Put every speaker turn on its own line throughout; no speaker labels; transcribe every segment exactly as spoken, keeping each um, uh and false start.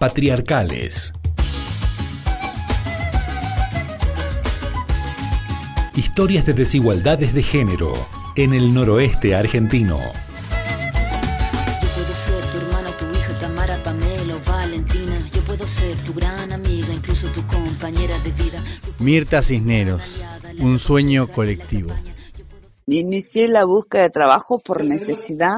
Patriarcales. Historias de desigualdades de género en el noroeste argentino.
Yo puedo ser tu hermana, tu hija, Tamara, Pamela o Valentina. Yo puedo ser tu gran amiga, incluso tu compañera de vida.
Mirta Cisneros, un sueño colectivo.
Inicié la búsqueda de trabajo por necesidad,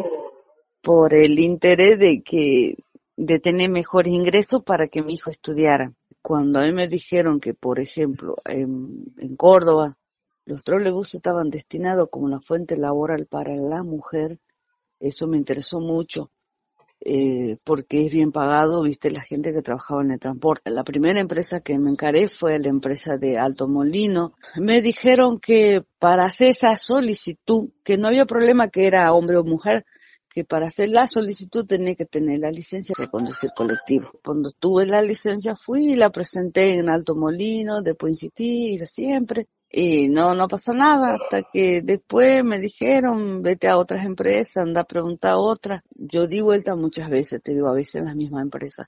por el interés de que de tener mejores ingresos para que mi hijo estudiara. Cuando a mí me dijeron que, por ejemplo, en, en Córdoba, los trolebuses estaban destinados como una fuente laboral para la mujer, eso me interesó mucho, eh, porque es bien pagado, viste, la gente que trabajaba en el transporte. La primera empresa que me encaré fue la empresa de Alto Molino. Me dijeron que para hacer esa solicitud, que no había problema que era hombre o mujer, que para hacer la solicitud tenía que tener la licencia de conducir colectivo. Cuando tuve la licencia fui y la presenté en Alto Molino, después insistí siempre, y no, no pasó nada, hasta que después me dijeron, vete a otras empresas, anda a preguntar a otras. Yo di vuelta muchas veces, te digo, a veces en las mismas empresas.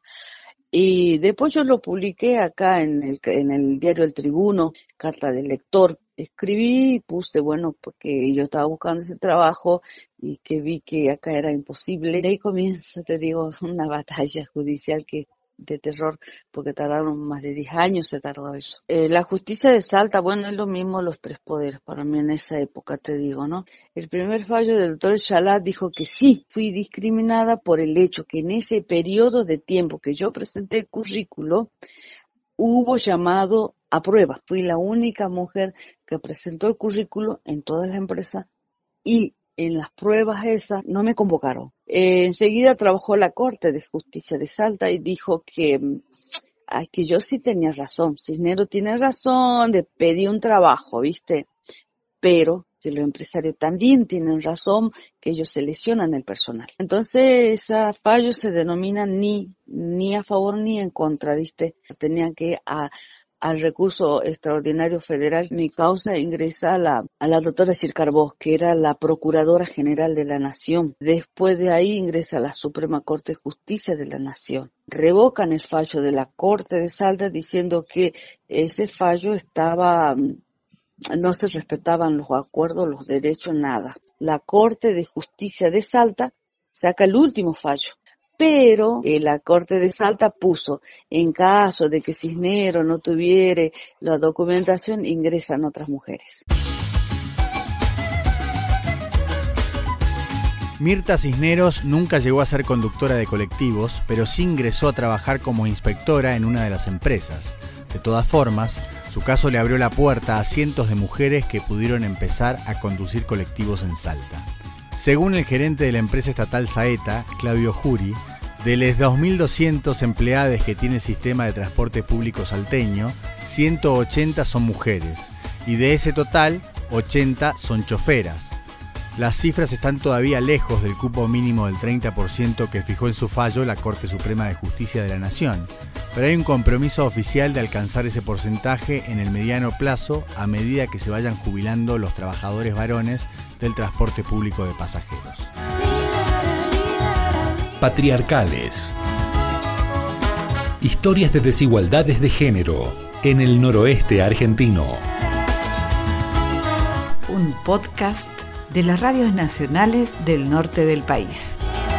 Y después yo lo publiqué acá en el, en el diario El Tribuno, carta del lector. Escribí y puse, bueno, porque yo estaba buscando ese trabajo y que vi que acá era imposible. De ahí comienza, te digo, una batalla judicial que de terror, porque tardaron más de diez años, se tardó eso. Eh, la justicia de Salta, bueno, es lo mismo los tres poderes para mí en esa época, te digo, ¿no? El primer fallo del doctor Chalá dijo que sí, fui discriminada por el hecho que en ese periodo de tiempo que yo presenté el currículo, hubo llamado a prueba. Fui la única mujer que presentó el currículo en toda la empresa y en las pruebas esas no me convocaron. Eh, enseguida trabajó la Corte de Justicia de Salta y dijo que, ay, que yo sí tenía razón. Cisneros tiene razón, le pedí un trabajo, ¿viste? Pero que los empresarios también tienen razón, que ellos seleccionan el personal. Entonces, esos fallos se denominan ni, ni a favor ni en contra, ¿viste? Tenían que a al recurso extraordinario federal, mi causa ingresa a la, a la doctora Circarbó, que era la Procuradora General de la Nación. Después de ahí ingresa a la Suprema Corte de Justicia de la Nación. Revocan el fallo de la Corte de Salta diciendo que ese fallo estaba, no se respetaban los acuerdos, los derechos, nada. La Corte de Justicia de Salta saca el último fallo. Pero eh, la Corte de Salta puso, en caso de que Cisneros no tuviera la documentación, ingresan otras mujeres.
Mirta Cisneros nunca llegó a ser conductora de colectivos, pero sí ingresó a trabajar como inspectora en una de las empresas. De todas formas, su caso le abrió la puerta a cientos de mujeres que pudieron empezar a conducir colectivos en Salta. Según el gerente de la empresa estatal Saeta, Claudio Juri, de los dos mil doscientos empleados que tiene el sistema de transporte público salteño, ciento ochenta son mujeres y de ese total, ochenta son choferas. Las cifras están todavía lejos del cupo mínimo del treinta por ciento que fijó en su fallo la Corte Suprema de Justicia de la Nación, pero hay un compromiso oficial de alcanzar ese porcentaje en el mediano plazo a medida que se vayan jubilando los trabajadores varones del transporte público de pasajeros.
Patriarcales. Historias de desigualdades de género en el noroeste argentino.
Un podcast de las radios nacionales del norte del país.